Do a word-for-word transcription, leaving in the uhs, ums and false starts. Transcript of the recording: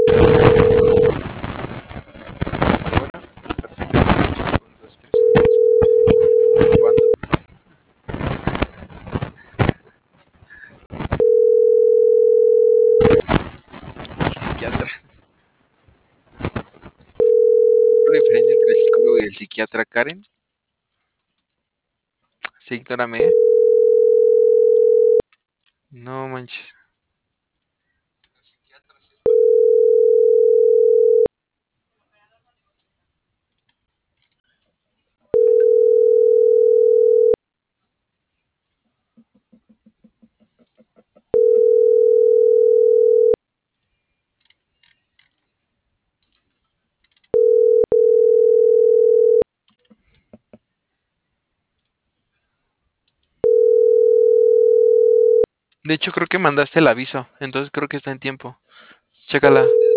Psiquiatra. ¿Cuál es la diferencia entre el psicólogo y el psiquiatra, Karen? Sí, ignórame, ¿eh? No manches. De hecho, creo que mandaste el aviso, entonces creo que está en tiempo. Chécala.